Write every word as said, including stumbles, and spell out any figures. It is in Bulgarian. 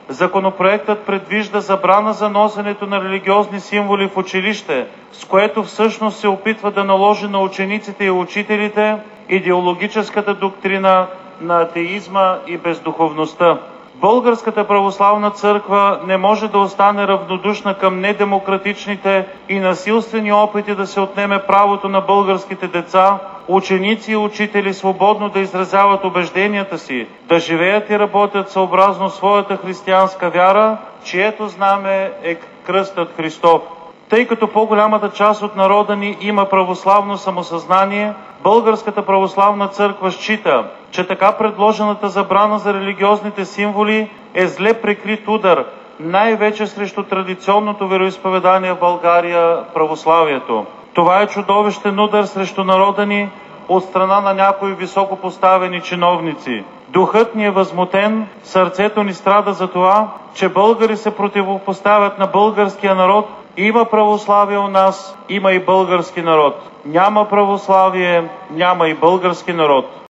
Законопроектът предвижда забрана за носенето на религиозни символи в училище, с което всъщност се опитва да наложи на учениците и учителите идеологическата доктрина на атеизма и бездуховността. Българската православна църква не може да остане равнодушна към недемократичните и насилствени опити да се отнеме правото на българските деца, ученици и учители свободно да изразяват убежденията си, да живеят и работят съобразно своята християнска вяра, чието знаме е кръстът Христов. Тъй като по-голямата част от народа ни има православно самосъзнание, Българската православна църква счита, че така предложената забрана за религиозните символи е зле прикрит удар, най-вече срещу традиционното вероизповедание в България – православието. Това е чудовищен удар срещу народа ни от страна на някои високопоставени чиновници. Духът ни е възмутен, сърцето ни страда за това, че българи се противопоставят на българския народ. Има православие у нас, има и български народ. Няма православие, няма и български народ.